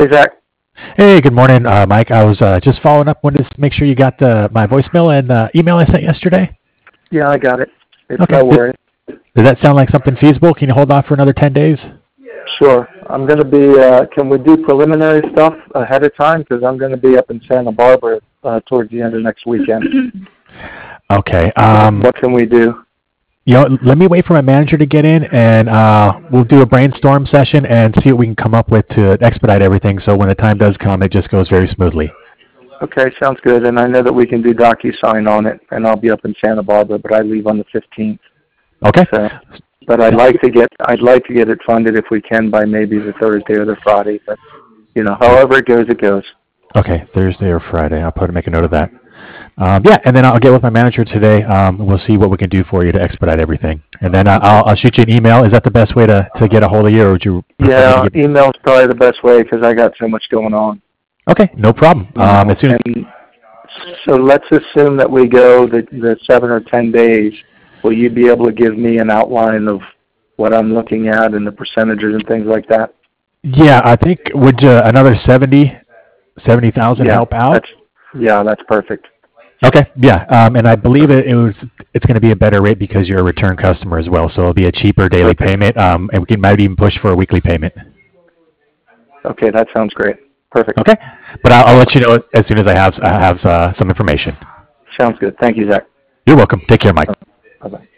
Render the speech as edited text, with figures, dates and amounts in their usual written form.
Hey, Zach. Hey, good morning, Mike. I was just following up. Wanted to make sure you got my voicemail and email I sent yesterday. Yeah, I got it. It's Okay. no Does worry. that sound like something feasible? Can you hold off for another 10 days? Sure. I'm going to be, can we do preliminary stuff ahead of time? Because I'm going to be up in Santa Barbara towards the end of next weekend. Okay. What can we do? Let me wait for my manager to get in, and we'll do a brainstorm session and see what we can come up with to expedite everything. So when the time does come, it just goes very smoothly. Okay, sounds good. And I know that we can do DocuSign on it, and I'll be up in Santa Barbara, but I leave on the 15th. Okay. So, but I'd like to get it funded if we can by maybe the Thursday or the Friday. But however it goes, it goes. Okay, Thursday or Friday. Make a note of that. Yeah, and then I'll get with my manager today. We'll see what we can do for you to expedite everything, and then I'll shoot you an email. Is that the best way to get a hold of you, or would you prefer me to Yeah, get? email's probably the best way because I got so much going on. Okay, no problem. As soon as And so let's assume that we go the 7 or 10 days. Will you be able to give me an outline of what I'm looking at and the percentages and things like that? yeah, I think would another 70,000 Yeah, help out? that's perfect. Okay, yeah, and I believe it's going to be a better rate because you're a return customer as well, so it'll be a cheaper daily Perfect. payment, and we might even push for a weekly payment. Okay, that sounds great. Perfect. Okay, but I'll let you know as soon as I have some information. Sounds good. Thank you, Zach. You're welcome. Take care, Mike. Bye-bye.